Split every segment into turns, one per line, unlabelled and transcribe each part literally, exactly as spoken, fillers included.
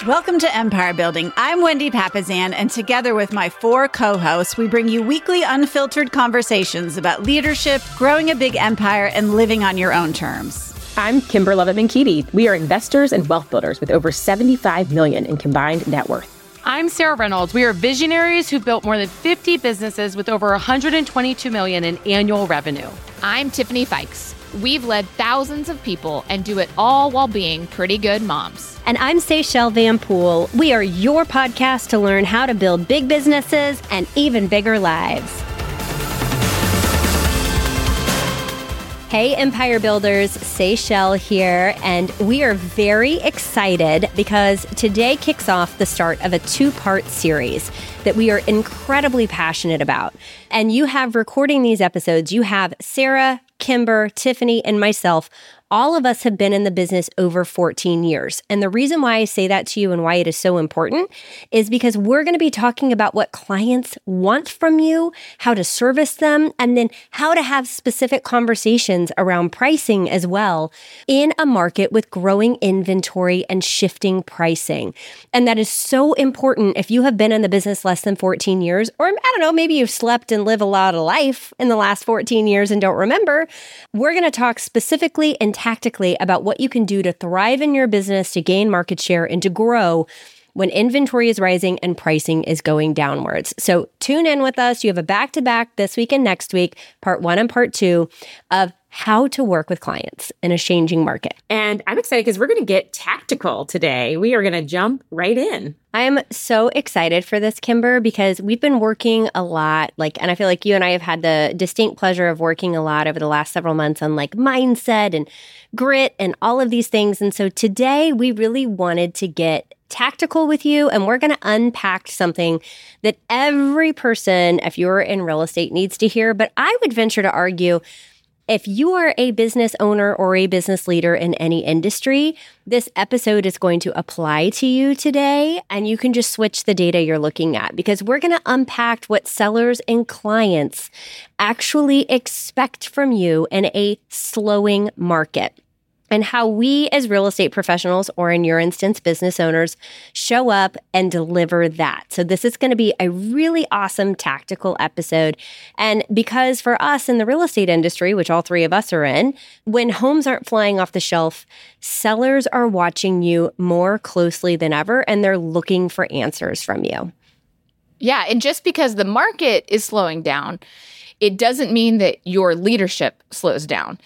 Welcome to Empire Building. I'm Wendy Papasan, and together with my four co-hosts, we bring you weekly unfiltered conversations about leadership, growing a big empire, and living on your own terms.
I'm Kimber Lovett-Minkiti. We are investors and wealth builders with over seventy-five million dollars in combined net worth.
I'm Sarah Reynolds. We are visionaries who built more than fifty businesses with over one hundred twenty-two million dollars in annual revenue.
I'm Tiffany Fikes. We've led thousands of people and do it all while being pretty good moms.
And I'm Seychelle Van Poole. We are your podcast to learn how to build big businesses and even bigger lives. Hey, Empire Builders, Seychelle here, and we are very excited because today kicks off the start of a two-part series that we are incredibly passionate about. And you have recording these episodes, you have Sarah, Kimber, Tiffany, and myself. All of us have been in the business over fourteen years. And the reason why I say that to you and why it is so important is because we're going to be talking about what clients want from you, how to service them, and then how to have specific conversations around pricing as well in a market with growing inventory and shifting pricing. And that is so important if you have been in the business less than fourteen years, or I don't know, maybe you've slept and lived a lot of life in the last fourteen years and don't remember. We're going to talk specifically and tactically about what you can do to thrive in your business, to gain market share, and to grow when inventory is rising and pricing is going downwards. So tune in with us. You have a back-to-back this week and next week, part one and part two of how to work with clients in a changing market.
And I'm excited because we're going to get tactical today. We are going to jump right in.
I am so excited for this, Kimber, because we've been working a lot, like, and I feel like you and I have had the distinct pleasure of working a lot over the last several months on like mindset and grit and all of these things. And so today we really wanted to get tactical with you, and we're going to unpack something that every person, if you're in real estate, needs to hear. But I would venture to argue, if you are a business owner or a business leader in any industry, this episode is going to apply to you today, and you can just switch the data you're looking at, because we're going to unpack what sellers and clients actually expect from you in a slowing market, and how we as real estate professionals, or in your instance, business owners, show up and deliver that. So this is going to be a really awesome tactical episode. And because for us in the real estate industry, which all three of us are in, when homes aren't flying off the shelf, sellers are watching you more closely than ever, and they're looking for answers from you.
Yeah, and just because the market is slowing down, it doesn't mean that your leadership slows down.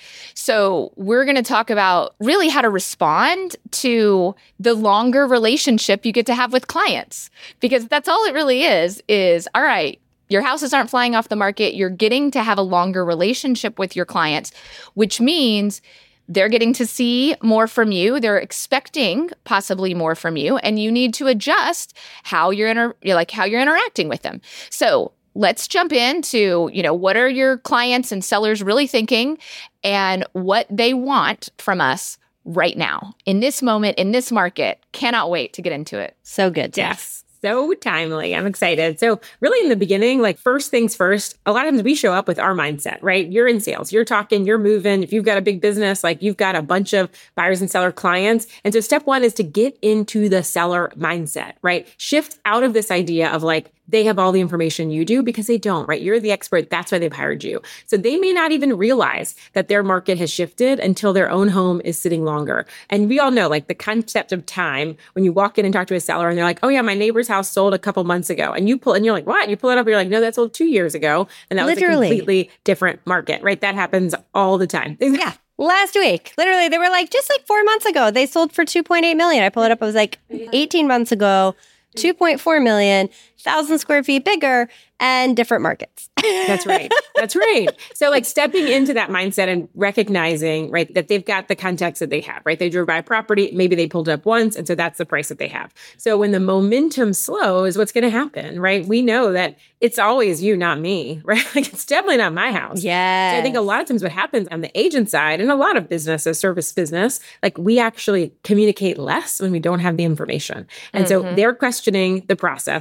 So we're going to talk about really how to respond to the longer relationship you get to have with clients, because that's all it really is, is, all right, your houses aren't flying off the market. You're getting to have a longer relationship with your clients, which means they're getting to see more from you. They're expecting possibly more from you, and you need to adjust how you're inter- like how you're interacting with them. So let's jump into, you know, what are your clients and sellers really thinking and what they want from us right now in this moment, in this market. Cannot wait to get into it.
So good.
Yes. So timely. I'm excited. So really in the beginning, like first things first, a lot of times we show up with our mindset, right? You're in sales, you're talking, you're moving. If you've got a big business, like you've got a bunch of buyers and seller clients. And so step one is to get into the seller mindset, right? Shift out of this idea of like, they have all the information you do, because they don't, right? You're the expert. That's why they've hired you. So they may not even realize that their market has shifted until their own home is sitting longer. And we all know like the concept of time when you walk in and talk to a seller and they're like, oh yeah, my neighbor's house sold a couple months ago. And you pull, and you're like, what? And you pull it up, and you're like, no, that sold two years ago. And that
Literally.
was a completely different market, right? That happens all the time.
Yeah. Last week, literally, they were like, just like four months ago, they sold for two point eight million. I pulled it up. I was like, eighteen months ago, two point four million, one thousand square feet bigger, and different markets.
That's right. That's right. So like stepping into that mindset and recognizing, right, that they've got the context that they have, right? They drove by a property, maybe they pulled it up once, and so that's the price that they have. So when the momentum slows, what's going to happen, right? We know that it's always you, not me, right? Like it's definitely not my house.
Yeah.
So I think a lot of times what happens on the agent side, and a lot of business, a service business, like we actually communicate less when we don't have the information. And mm-hmm. so they're questioning the process. They're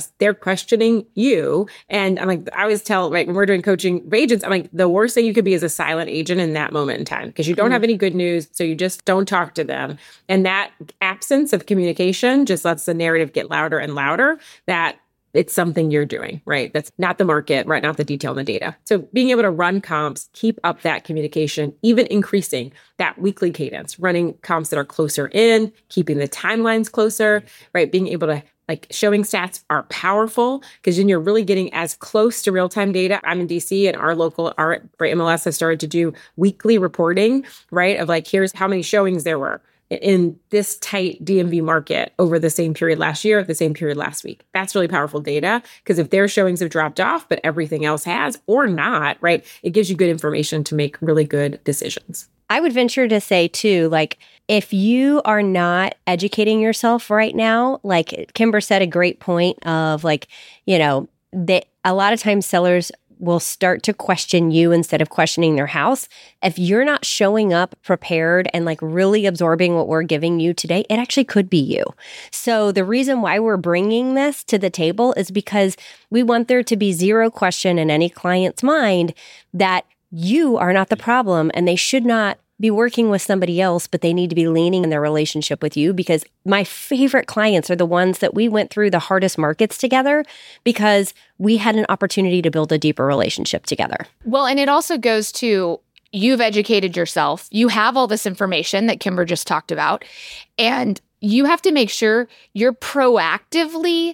questioning you. And I'm like, I always tell, right, when we're doing coaching of agents, I'm like, the worst thing you could be is a silent agent in that moment in time because you don't have any good news. So you just don't talk to them. And that absence of communication just lets the narrative get louder and louder that it's something you're doing, right? That's not the market, right? Not the detail and the data. So being able to run comps, keep up that communication, even increasing that weekly cadence, running comps that are closer in, keeping the timelines closer, right? Being able to like showing stats are powerful because then you're really getting as close to real-time data. I'm in D C and our local, our M L S has started to do weekly reporting, right? Of like, here's how many showings there were in this tight D M V market over the same period last year, the same period last week. That's really powerful data because if their showings have dropped off, but everything else has or not, right? It gives you good information to make really good decisions.
I would venture to say too, like if you are not educating yourself right now, like Kimber said a great point of like, you know, that a lot of times sellers will start to question you instead of questioning their house. If you're not showing up prepared and like really absorbing what we're giving you today, it actually could be you. So the reason why we're bringing this to the table is because we want there to be zero question in any client's mind that you are not the problem and they should not be working with somebody else, but they need to be leaning in their relationship with you because my favorite clients are the ones that we went through the hardest markets together because we had an opportunity to build a deeper relationship together.
Well, and it also goes to you've educated yourself. You have all this information that Kimber just talked about, and you have to make sure you're proactively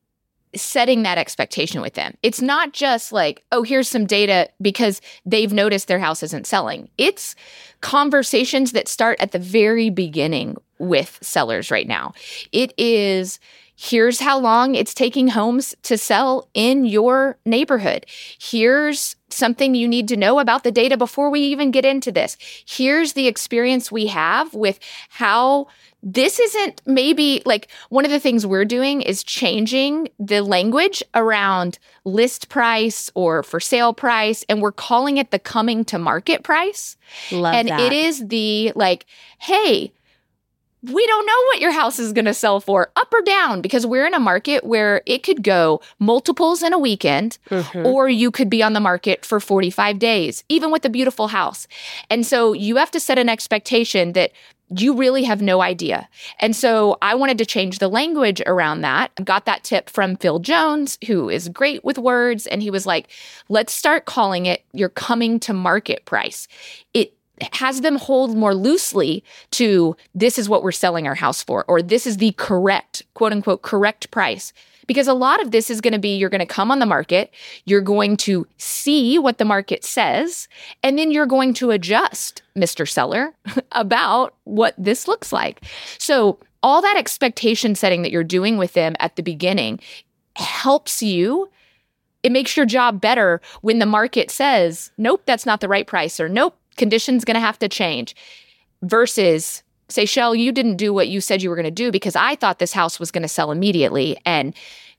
setting that expectation with them. It's not just like, oh, here's some data because they've noticed their house isn't selling. It's conversations that start at the very beginning with sellers right now. It is, here's how long it's taking homes to sell in your neighborhood. Here's something you need to know about the data before we even get into this. Here's the experience we have with how this isn't maybe like one of the things we're doing is changing the language around list price or for sale price. And we're calling it the coming to market price.
Love
and
that.
It is the like, hey, we don't know what your house is going to sell for, up or down, because we're in a market where it could go multiples in a weekend, mm-hmm. or you could be on the market for forty-five days, even with a beautiful house. And so you have to set an expectation that you really have no idea. And so I wanted to change the language around that. Got that tip from Phil Jones, who is great with words. And he was like, let's start calling it your coming to market price. It has them hold more loosely to this is what we're selling our house for, or this is the correct, quote unquote, correct price. Because a lot of this is going to be, you're going to come on the market, you're going to see what the market says, and then you're going to adjust, Mister Seller, about what this looks like. So all that expectation setting that you're doing with them at the beginning helps you. It makes your job better when the market says, nope, that's not the right price, or nope, condition's going to have to change, versus say, Shell, you didn't do what you said you were going to do because I thought this house was going to sell immediately. And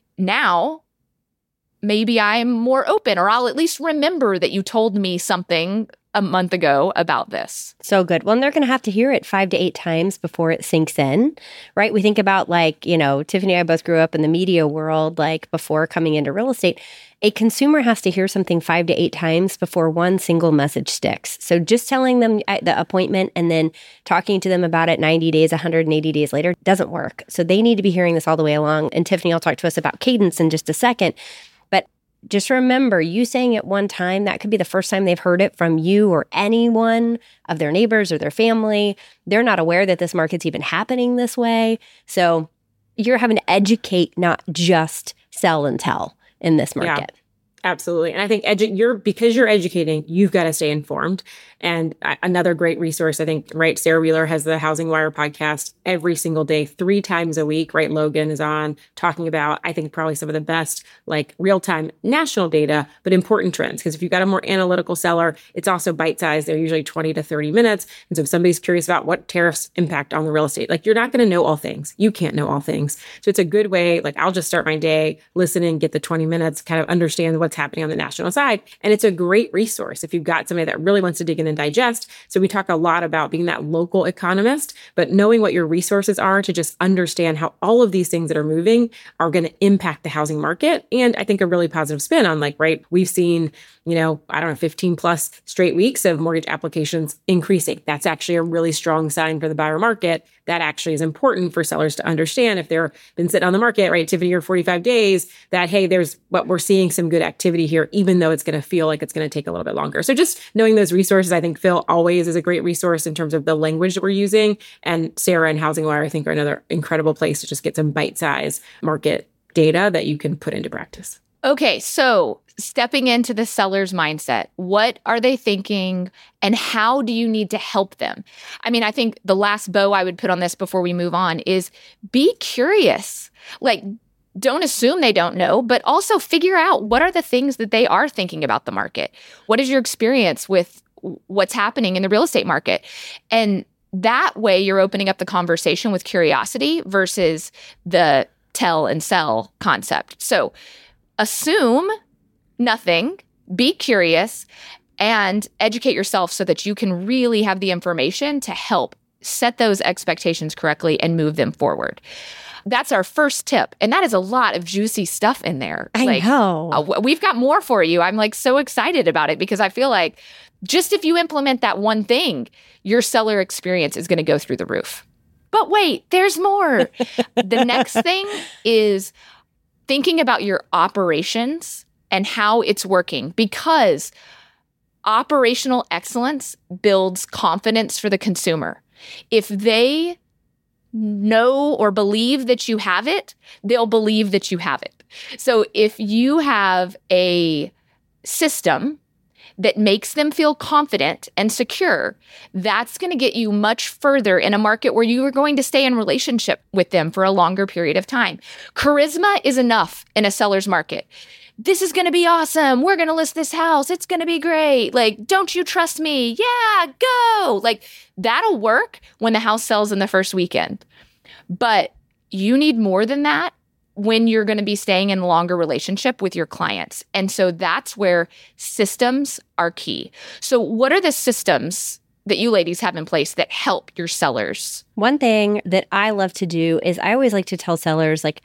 now maybe I'm more open, or I'll at least remember that you told me something a month ago about this.
So good. Well, and they're going to have to hear it five to eight times before it sinks in, right? We think about like, you know, Tiffany and I both grew up in the media world, like before coming into real estate. A consumer has to hear something five to eight times before one single message sticks. So just telling them at the appointment and then talking to them about it ninety days, one hundred eighty days later doesn't work. So they need to be hearing this all the way along. And Tiffany will talk to us about cadence in just a second. But just remember, you saying it one time, that could be the first time they've heard it from you or anyone of their neighbors or their family. They're not aware that this market's even happening this way. So you're having to educate, not just sell and tell in this market.
Yeah. Absolutely. And I think edu- you're because you're educating, you've got to stay informed. And uh, another great resource, I think, right, Sarah Wheeler has the Housing Wire podcast every single day, three times a week, right? Logan is on talking about, I think, probably some of the best, like real-time national data, but important trends. Because if you've got a more analytical seller, it's also bite-sized. They're usually twenty to thirty minutes. And so if somebody's curious about what tariffs impact on the real estate, like you're not going to know all things. You can't know all things. So it's a good way, like I'll just start my day, listen and get the twenty minutes, kind of understand what's what's happening on the national side. And it's a great resource if you've got somebody that really wants to dig in and digest. So we talk a lot about being that local economist, but knowing what your resources are to just understand how all of these things that are moving are going to impact the housing market. And I think a really positive spin on like, right, we've seen, you know, I don't know, fifteen plus straight weeks of mortgage applications increasing. That's actually a really strong sign for the buyer market. That actually is important for sellers to understand if they're been sitting on the market, right, Tiffany, or forty-five days, that, hey, there's what we're seeing some good activity here, even though it's going to feel like it's going to take a little bit longer. So just knowing those resources, I think Phil always is a great resource in terms of the language that we're using. And Sarah and Housing Wire, I think, are another incredible place to just get some bite-sized market data that you can put into practice.
Okay, so stepping into the seller's mindset, what are they thinking and how do you need to help them? I mean, I think the last bow I would put on this before we move on is be curious. Like, don't assume they don't know, but also figure out what are the things that they are thinking about the market. What is your experience with what's happening in the real estate market? And that way you're opening up the conversation with curiosity versus the tell and sell concept. So assume nothing, be curious, and educate yourself so that you can really have the information to help set those expectations correctly and move them forward. That's our first tip. And that is a lot of juicy stuff in there.
I
like,
know.
Uh, we've got more for you. I'm like so excited about it because I feel like just if you implement that one thing, your seller experience is going to go through the roof. But wait, there's more. The next thing is thinking about your operations and how it's working, because operational excellence builds confidence for the consumer. If they know or believe that you have it, they'll believe that you have it. So if you have a system that makes them feel confident and secure, that's going to get you much further in a market where you are going to stay in relationship with them for a longer period of time. Charisma is enough in a seller's market. This is going to be awesome. We're going to list this house. It's going to be great. Like, don't you trust me? Yeah, go. Like, that'll work when the house sells in the first weekend. But you need more than that when you're going to be staying in a longer relationship with your clients. And so that's where systems are key. So what are the systems that you ladies have in place that help your sellers?
One thing that I love to do is I always like to tell sellers, like,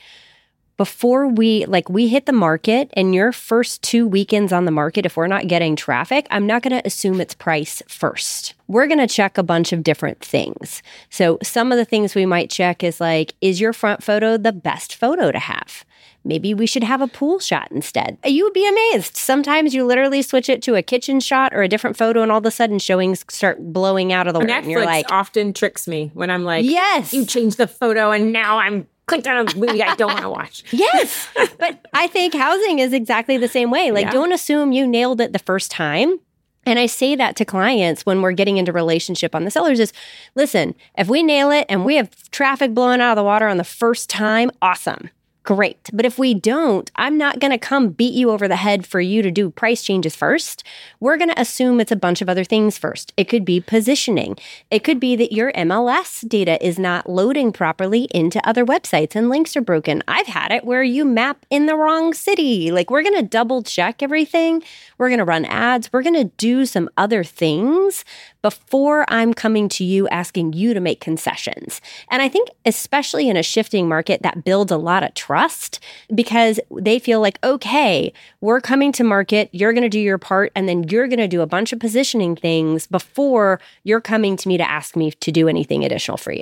before we, like, we hit the market and your first two weekends on the market, if we're not getting traffic, I'm not going to assume it's price first. We're going to check a bunch of different things. So some of the things we might check is like, is your front photo the best photo to have? Maybe we should have a pool shot instead. You would be amazed. Sometimes you literally switch it to a kitchen shot or a different photo, and all of a sudden showings start blowing out of the water.
Netflix
and you're like,
often tricks me when I'm like,
yes,
you changed the photo and now I'm clicked on a movie I don't want to watch.
Yes. But I think housing is exactly the same way. Like, yeah. Don't assume you nailed it the first time. And I say that to clients when we're getting into relationship on the sellers is, listen, if we nail it and we have traffic blowing out of the water on the first time, awesome. Great. But if we don't, I'm not going to come beat you over the head for you to do price changes first. We're going to assume it's a bunch of other things first. It could be positioning. It could be that your M L S data is not loading properly into other websites and links are broken. I've had it where you map in the wrong city. Like, we're going to double check everything. We're going to run ads. We're going to do some other things before I'm coming to you asking you to make concessions. And I think especially in a shifting market, that builds a lot of trust because they feel like, okay, we're coming to market, you're going to do your part, and then you're going to do a bunch of positioning things before you're coming to me to ask me to do anything additional for you.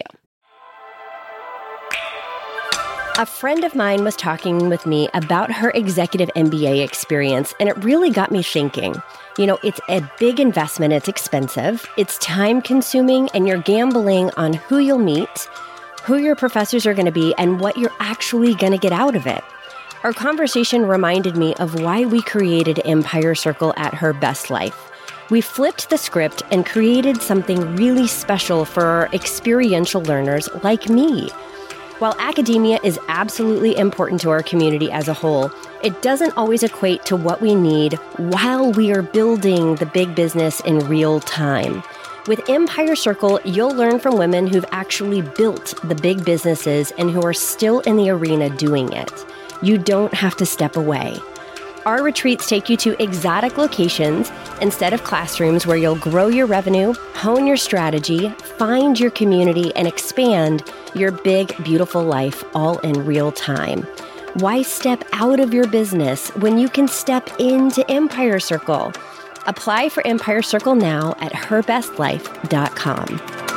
A friend of mine was talking with me about her executive M B A experience, and it really got me thinking. You know, it's a big investment, it's expensive, it's time-consuming, and you're gambling on who you'll meet, who your professors are going to be, and what you're actually going to get out of it. Our conversation reminded me of why we created Empire Circle at Her Best Life. We flipped the script and created something really special for our experiential learners like me. While academia is absolutely important to our community as a whole, it doesn't always equate to what we need while we are building the big business in real time. With Empire Circle, you'll learn from women who've actually built the big businesses and who are still in the arena doing it. You don't have to step away. Our retreats take you to exotic locations instead of classrooms where you'll grow your revenue, hone your strategy, find your community, and expand your big, beautiful life all in real time. Why step out of your business when you can step into Empire Circle? Apply for Empire Circle now at her best life dot com.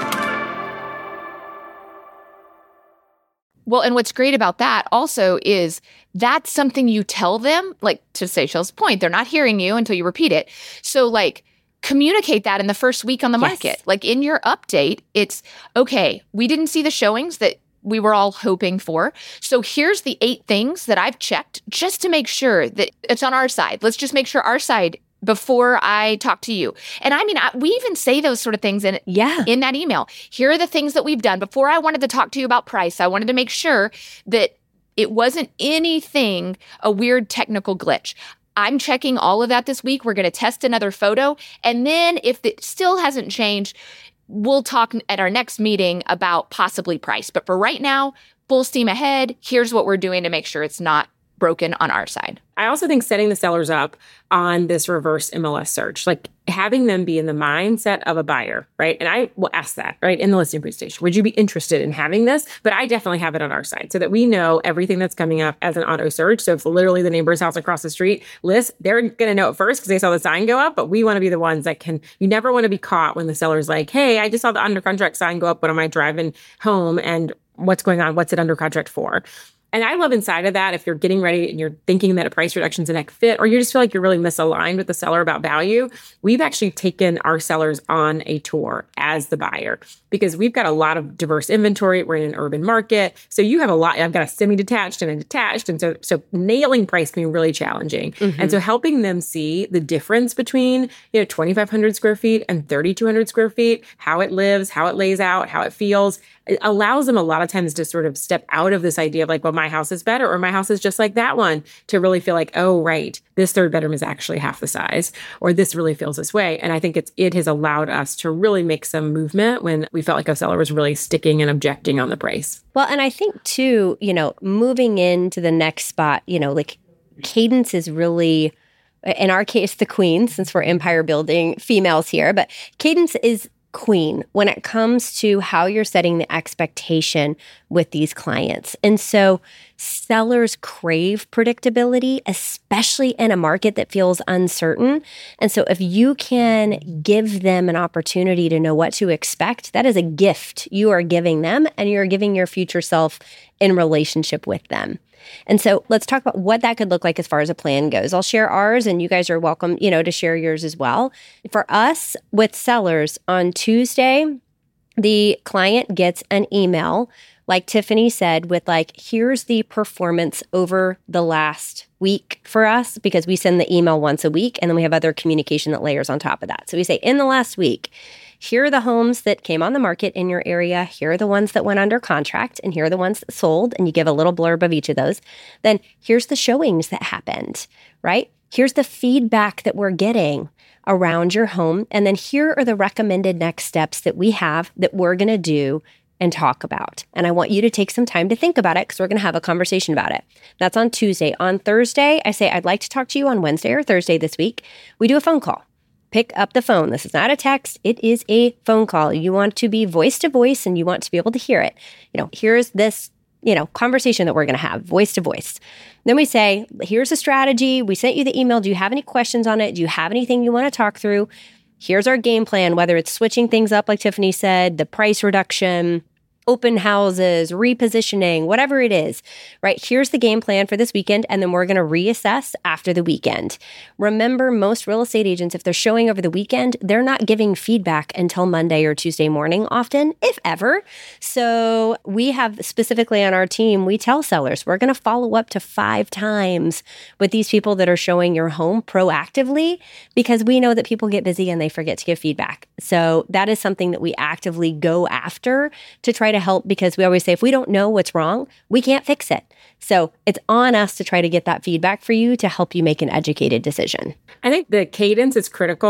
Well, and what's great about that also is that's something you tell them, like to Seychelles' point, they're not hearing you until you repeat it. So like communicate that in the first week on the
Yes.
market. Like in your update, it's, okay, we didn't see the showings that we were all hoping for. So here's the eight things that I've checked just to make sure that it's on our side. Let's just make sure our side before I talk to you. And I mean, I, we even say those sort of things in,
Yeah.
in that email. Here are the things that we've done. Before I wanted to talk to you about price, I wanted to make sure that it wasn't anything, a weird technical glitch. I'm checking all of that this week. We're going to test another photo. And then if it still hasn't changed, we'll talk at our next meeting about possibly price. But for right now, full steam ahead. Here's what we're doing to make sure it's not broken on our side.
I also think setting the sellers up on this reverse M L S search, like having them be in the mindset of a buyer, right? And I will ask that, right, in the listing presentation. Would you be interested in having this? But I definitely have it on our side so that we know everything that's coming up as an auto search. So if literally the neighbor's house across the street lists, they're going to know it first because they saw the sign go up. But we want to be the ones that can, you never want to be caught when the seller's like, hey, I just saw the under contract sign go up when am I driving home and what's going on? What's it under contract for? And I love inside of that, if you're getting ready and you're thinking that a price reduction is a next fit, or you just feel like you're really misaligned with the seller about value, we've actually taken our sellers on a tour as the buyer because we've got a lot of diverse inventory. We're in an urban market. So you have a lot. I've got a semi-detached and a detached. And so, so nailing price can be really challenging. Mm-hmm. And so helping them see the difference between, you know, twenty-five hundred square feet and thirty-two hundred square feet, how it lives, how it lays out, how it feels, it allows them a lot of times to sort of step out of this idea of like, well, my house is better or my house is just like that one, to really feel like, oh, right, this third bedroom is actually half the size, or this really feels this way. And I think it's it has allowed us to really make some movement when we felt like a seller was really sticking and objecting on the price.
Well, and I think too, you know, moving into the next spot, you know, like cadence is really, in our case, the queen, since we're empire building females here, but cadence is queen when it comes to how you're setting the expectation with these clients. And so sellers crave predictability, especially in a market that feels uncertain. And so if you can give them an opportunity to know what to expect, that is a gift you are giving them, and you're giving your future self in relationship with them. And so let's talk about what that could look like as far as a plan goes. I'll share ours, and you guys are welcome, you know, to share yours as well. For us with sellers on Tuesday, the client gets an email, like Tiffany said, with like, here's the performance over the last week for us, because we send the email once a week, and then we have other communication that layers on top of that. So we say, in the last week, here are the homes that came on the market in your area. Here are the ones that went under contract, and here are the ones that sold. And you give a little blurb of each of those. Then here's the showings that happened, right? Here's the feedback that we're getting around your home. And then here are the recommended next steps that we have that we're going to do and talk about. And I want you to take some time to think about it, because we're going to have a conversation about it. That's on Tuesday. On Thursday, I say, I'd like to talk to you on Wednesday or Thursday this week. We do a phone call. Pick up the phone. This is not a text. It is a phone call. You want to be voice to voice, and you want to be able to hear it. You know, here's this, you know, conversation that we're going to have, voice to voice. Then we say, here's a strategy. We sent you the email. Do you have any questions on it? Do you have anything you want to talk through? Here's our game plan, whether it's switching things up, like Tiffany said, the price reduction, open houses, repositioning, whatever it is, right? Here's the game plan for this weekend, and then we're going to reassess after the weekend. Remember, most real estate agents, if they're showing over the weekend, they're not giving feedback until Monday or Tuesday morning often, if ever. So we have specifically on our team, we tell sellers, we're going to follow up to five times with these people that are showing your home proactively, because we know that people get busy and they forget to give feedback. So that is something that we actively go after to try to help, because we always say, if we don't know what's wrong, we can't fix it. So it's on us to try to get that feedback for you to help you make an educated decision.
I think the cadence is critical.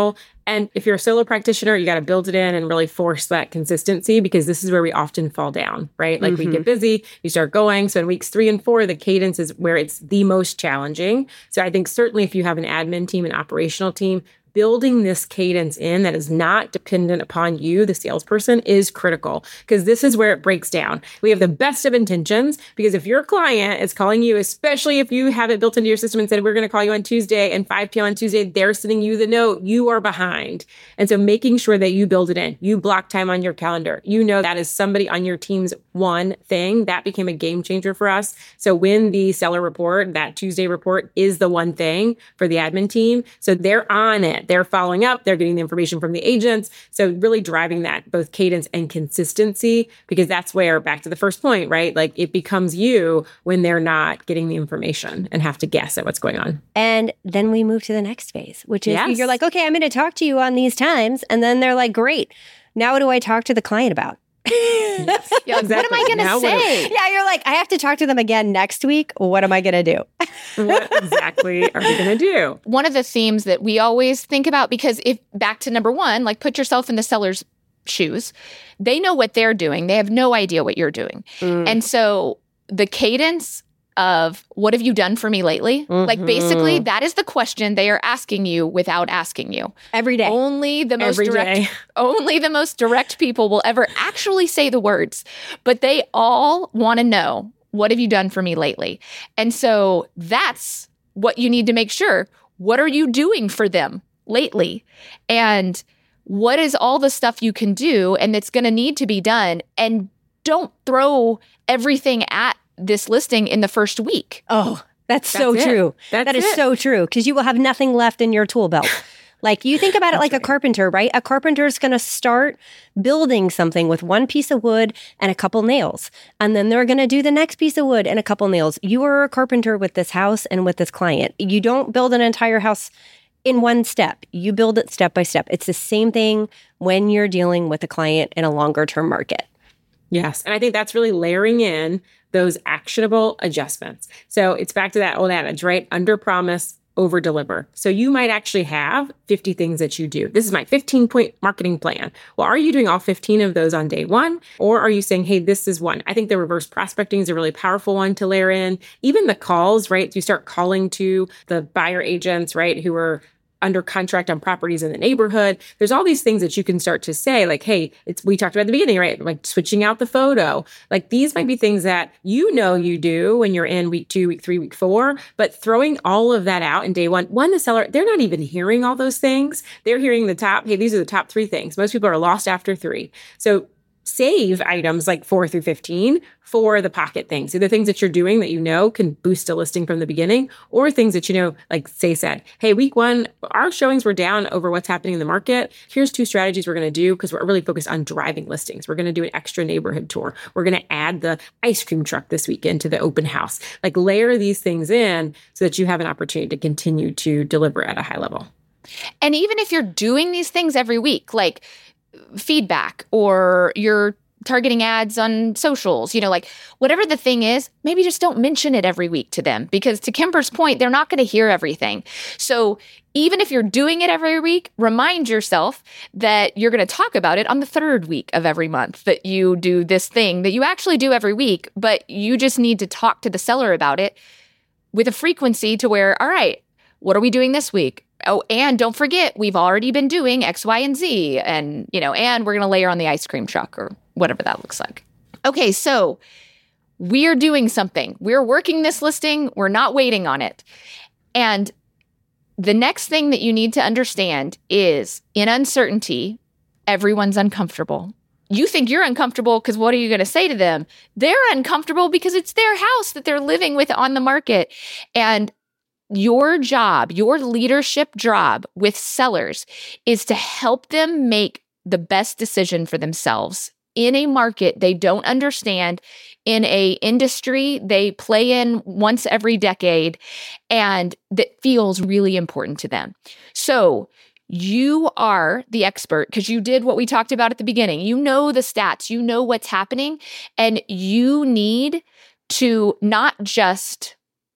And if you're a solo practitioner, you got to build it in and really force that consistency, because this is where we often fall down, right? Like mm-hmm. we get busy, you start going. So in weeks three and four, the cadence is where it's the most challenging. So I think certainly if you have an admin team, an operational team, building this cadence in that is not dependent upon you, the salesperson, is critical, because this is where it breaks down. We have the best of intentions, because if your client is calling you, especially if you have it built into your system and said, we're going to call you on Tuesday and five p.m. on Tuesday, they're sending you the note, you are behind. And so making sure that you build it in, you block time on your calendar, you know that is somebody on your team's one thing, that became a game changer for us. So when the seller report, that Tuesday report, is the one thing for the admin team, so they're on it. They're following up, they're getting the information from the agents. So really driving that both cadence and consistency, because that's where, back to the first point, right? Like it becomes you when they're not getting the information and have to guess at what's going on.
And then we move to the next phase, which is
yes.
you're like, okay, I'm going to talk to you on these times. And then they're like, great. Now what do I talk to the client about?
Yes,
yeah, exactly. What am I going to say?
Yeah, you're like, I have to talk to them again next week. What am I going to do?
What exactly are we going to do?
One of the themes that we always think about, because if back to number one, like put yourself in the seller's shoes, they know what they're doing. They have no idea what you're doing. Mm. And so the cadence of what have you done for me lately? Mm-hmm. Like basically that is the question they are asking you without asking you.
Every day.
Only the most
Every
direct
day.
only the most direct people will ever actually say the words. But they all want to know, what have you done for me lately? And so that's what you need to make sure. What are you doing for them lately? And what is all the stuff you can do and it's going to need to be done? And don't throw everything at this listing in the first week.
Oh, that's, that's so
it.
true.
That's
that is
it.
so true, because you will have nothing left in your tool belt. Like you think about it like right. a carpenter, right? A carpenter is going to start building something with one piece of wood and a couple nails. And then they're going to do the next piece of wood and a couple nails. You are a carpenter with this house and with this client. You don't build an entire house in one step. You build it step by step. It's the same thing when you're dealing with a client in a longer term market.
Yes. And I think that's really layering in those actionable adjustments. So it's back to that old adage, right? Under promise, over deliver. So you might actually have fifty things that you do. This is my fifteen point marketing plan. Well, are you doing all fifteen of those on day one? Or are you saying, hey, this is one? I think the reverse prospecting is a really powerful one to layer in. Even the calls, right? You start calling to the buyer agents, right? Who are under contract on properties in the neighborhood. There's all these things that you can start to say, like, hey, it's, we talked about at the beginning, right? Like switching out the photo. Like these might be things that you know you do when you're in week two, week three, week four, but throwing all of that out in day one, one, the seller, they're not even hearing all those things. They're hearing the top, hey, these are the top three things. Most people are lost after three. So save items like four through fifteen for the pocket things, either things that you're doing that you know can boost a listing from the beginning, or things that you know, like Say said, hey, week one, our showings were down over what's happening in the market. Here's two strategies we're going to do because we're really focused on driving listings. We're going to do an extra neighborhood tour. We're going to add the ice cream truck this weekend to the open house. Like layer these things in so that you have an opportunity to continue to deliver at a high level.
And even if you're doing these things every week, like feedback, or you're targeting ads on socials, you know, like whatever the thing is, maybe just don't mention it every week to them, because to Kimber's point, they're not going to hear everything. So even if you're doing it every week, remind yourself that you're going to talk about it on the third week of every month, that you do this thing that you actually do every week, but you just need to talk to the seller about it with a frequency to where, all right, what are we doing this week? Oh, and don't forget, we've already been doing X, Y, and Z, and, you know, and we're going to layer on the ice cream truck or whatever that looks like. Okay, so we're doing something. We're working this listing. We're not waiting on it. And the next thing that you need to understand is in uncertainty, everyone's uncomfortable. You think you're uncomfortable because what are you going to say to them? They're uncomfortable because it's their house that they're living with on the market. And your job, your leadership job with sellers is to help them make the best decision for themselves in a market they don't understand, in a industry they play in once every decade, and that feels really important to them. So you are the expert because you did what we talked about at the beginning. You know the stats, you know what's happening, and you need to not just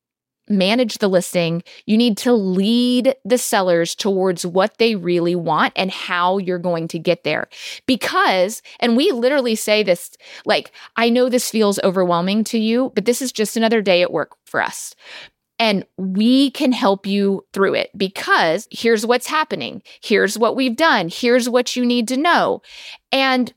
manage the listing. You need to lead the sellers towards what they really want and how you're going to get there. Because, and we literally say this, like, I know this feels overwhelming to you, but this is just another day at work for us. And we can help you through it because here's what's happening. Here's what we've done. Here's what you need to know. And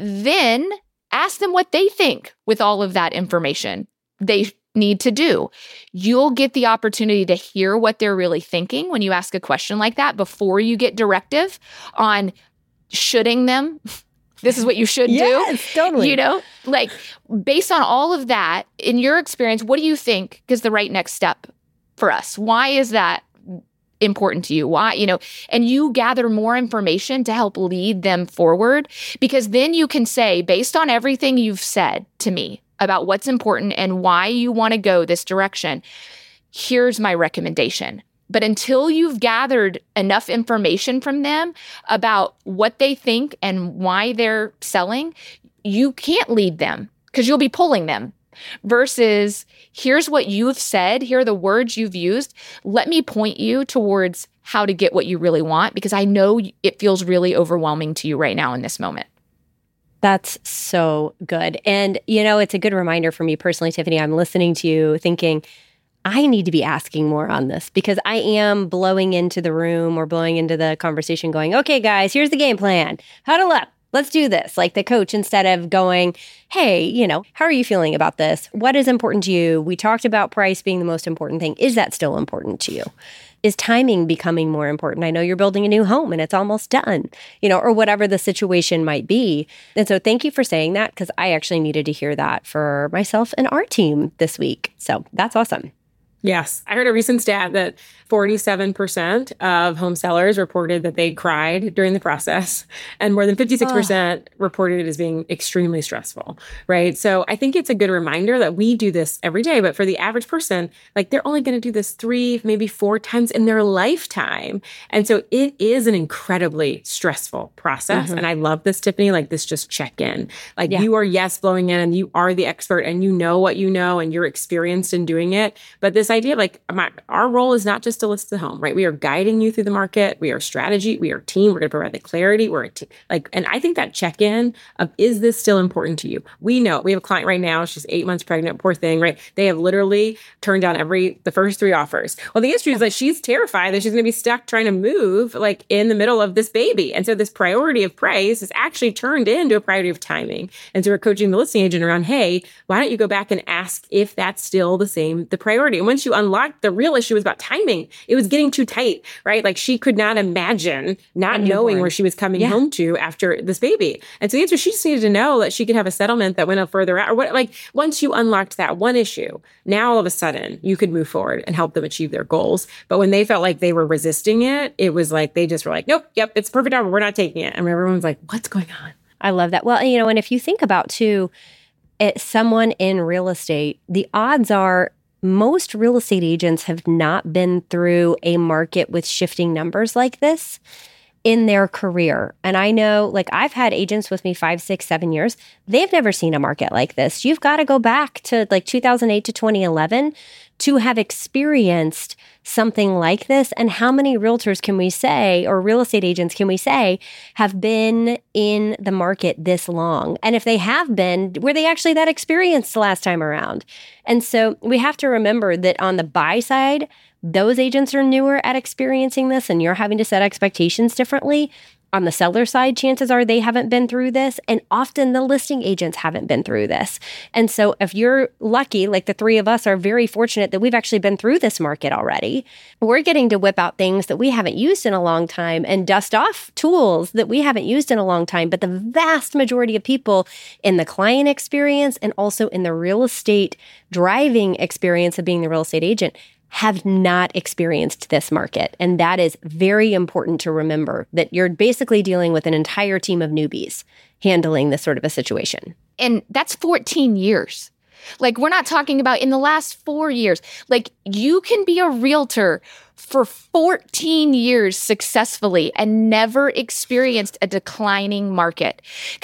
then ask them what they think with all of that information they need to do. You'll get the opportunity to hear what they're really thinking when you ask a question like that before you get directive on shoulding them. This is what you should
yes,
do.
Totally.
You know, like based on all of that, in your experience, what do you think is the right next step for us? Why is that important to you? Why, you know, and you gather more information to help lead them forward, because then you can say, based on everything you've said to me about what's important and why you want to go this direction, here's my recommendation. But until you've gathered enough information from them about what they think and why they're selling, you can't lead them because you'll be pulling them. Versus, here's what you've said, here are the words you've used. Let me point you towards how to get what you really want, because I know it feels really overwhelming to you right now in this moment.
That's so good. And, you know, it's a good reminder for me personally, Tiffany. I'm listening to you thinking, I need to be asking more on this because I am blowing into the room or blowing into the conversation going, okay, guys, here's the game plan. Huddle up. Let's do this. Like the coach, instead of going, hey, you know, how are you feeling about this? What is important to you? We talked about price being the most important thing. Is that still important to you? Is timing becoming more important? I know you're building a new home and it's almost done, you know, or whatever the situation might be. And so thank you for saying that, because I actually needed to hear that for myself and our team this week. So that's awesome.
Yes. I heard a recent stat that forty-seven percent of home sellers reported that they cried during the process, and more than fifty-six percent oh. reported it as being extremely stressful, right? So I think it's a good reminder that we do this every day, but for the average person, like they're only going to do this three, maybe four times in their lifetime. And so it is an incredibly stressful process. Mm-hmm. And I love this, Tiffany, like this just check in. Like yeah. you are yes blowing in and you are the expert and you know what you know and you're experienced in doing it. But this idea of like my, our role is not just to list the home, right? We are guiding you through the market. We are strategy. We are team. We're going to provide the clarity. We're a team. Like, and I think that check-in of, is this still important to you? We know we have a client right now. She's eight months pregnant. Poor thing, right? They have literally turned down every, the first three offers. Well, the issue is that she's terrified that she's going to be stuck trying to move like in the middle of this baby. And so this priority of price is actually turned into a priority of timing. And so we're coaching the listing agent around, hey, why don't you go back and ask if that's still the same, the priority? And once you unlock, the real issue was about timing. It was getting too tight, right? Like she could not imagine not knowing where she was coming yeah. home to after this baby. And so the answer, she just needed to know that she could have a settlement that went up further out, or what, like once you unlocked that one issue, now all of a sudden you could move forward and help them achieve their goals. But when they felt like they were resisting it, it was like, they just were like, nope, yep, it's a perfect offer. We're not taking it. And everyone's like, what's going on?
I love that. Well, you know, and if you think about too, it, someone in real estate, the odds are most real estate agents have not been through a market with shifting numbers like this in their career. And I know, like, I've had agents with me five, six, seven years. They've never seen a market like this. You've got to go back to like two thousand eight to twenty eleven to have experienced something like this. And how many realtors can we say, or real estate agents can we say, have been in the market this long? And if they have been, were they actually that experienced the last time around? And so we have to remember that on the buy side, those agents are newer at experiencing this, and you're having to set expectations differently. On the seller side, chances are they haven't been through this, and often the listing agents haven't been through this. And so if you're lucky, like the three of us are very fortunate that we've actually been through this market already, we're getting to whip out things that we haven't used in a long time and dust off tools that we haven't used in a long time. But the vast majority of people in the client experience and also in the real estate driving experience of being the real estate agent have not experienced this market. And that is very important to remember, that you're basically dealing with an entire team of newbies handling this sort of a situation.
And that's fourteen years. Like, we're not talking about in the last four years. Like, you can be a realtor for fourteen years successfully and never experienced a declining market. Because, like,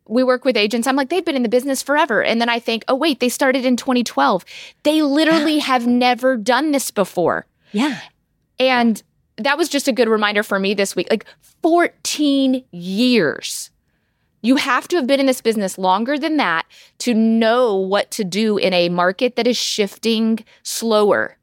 we work with agents. I'm like, they've been in the business forever. And then I think, oh, wait, they started in twenty twelve. They literally have never done this before.
Yeah.
And that was just a good reminder for me this week. Like fourteen years. You have to have been in this business longer than that to know what to do in a market that is shifting slower.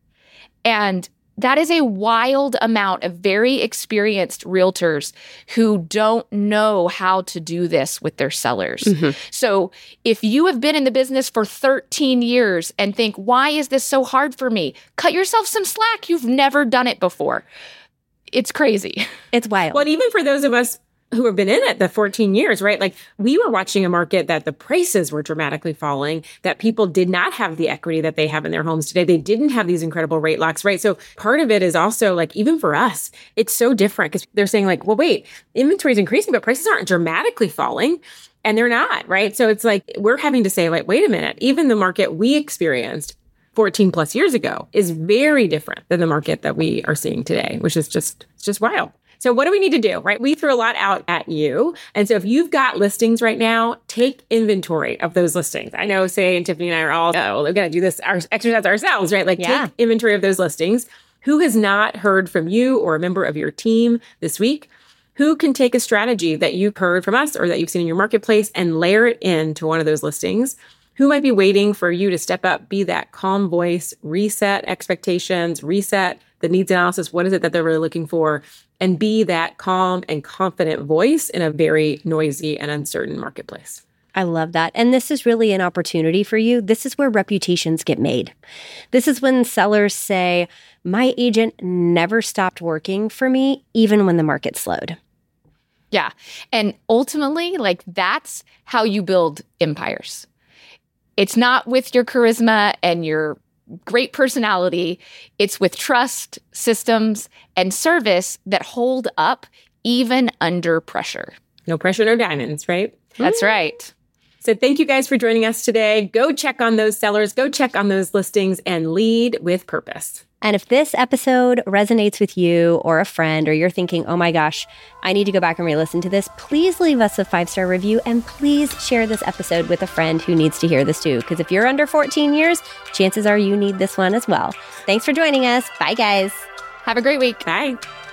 And that is a wild amount of very experienced realtors who don't know how to do this with their sellers. Mm-hmm. So if you have been in the business for thirteen years and think, why is this so hard for me? Cut yourself some slack. You've never done it before. It's crazy.
It's wild.
Well, even for those of us who have been in it the fourteen years, right? Like we were watching a market that the prices were dramatically falling, that people did not have the equity that they have in their homes today. They didn't have these incredible rate locks, right? So part of it is also like, even for us, it's so different because they're saying like, well, wait, inventory is increasing, but prices aren't dramatically falling. And they're not, right? So it's like, we're having to say like, wait a minute, even the market we experienced fourteen plus years ago is very different than the market that we are seeing today, which is just, it's just wild. So what do we need to do, right? We threw a lot out at you. And so if you've got listings right now, take inventory of those listings. I know, Say and Tiffany and I are all, oh, we're going to do this our exercise ourselves, right? Like yeah. Take inventory of those listings. Who has not heard from you or a member of your team this week? Who can take a strategy that you've heard from us or that you've seen in your marketplace and layer it into one of those listings? Who might be waiting for you to step up, be that calm voice, reset expectations, reset the needs analysis? What is it that they're really looking for? And be that calm and confident voice in a very noisy and uncertain marketplace.
I love that. And this is really an opportunity for you. This is where reputations get made. This is when sellers say, my agent never stopped working for me, even when the market slowed.
Yeah. And ultimately, like that's how you build empires. It's not with your charisma and your great personality. It's with trust, systems, and service that hold up even under pressure.
No pressure, no diamonds, right?
That's right.
So thank you guys for joining us today. Go check on those sellers, go check on those listings, and lead with purpose.
And if this episode resonates with you or a friend, or you're thinking, oh my gosh, I need to go back and re-listen to this, please leave us a five-star review and please share this episode with a friend who needs to hear this too. Because if you're under fourteen years, chances are you need this one as well. Thanks for joining us. Bye, guys.
Have a great week.
Bye.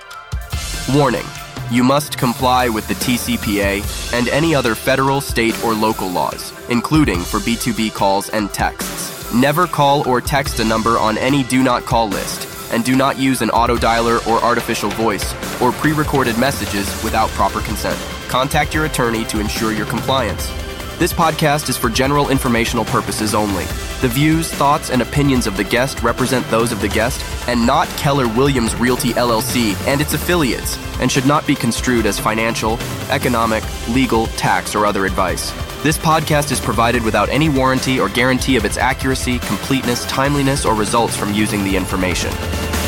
Warning. You must comply with the T C P A and any other federal, state, or local laws, including for B two B calls and texts. Never call or text a number on any do not call list, and do not use an auto dialer or artificial voice or pre-recorded messages without proper consent. Contact your attorney to ensure your compliance. This podcast is for general informational purposes only. The views, thoughts, and opinions of the guest represent those of the guest and not Keller Williams Realty L L C and its affiliates, and should not be construed as financial, economic, legal, tax, or other advice. This podcast is provided without any warranty or guarantee of its accuracy, completeness, timeliness, or results from using the information.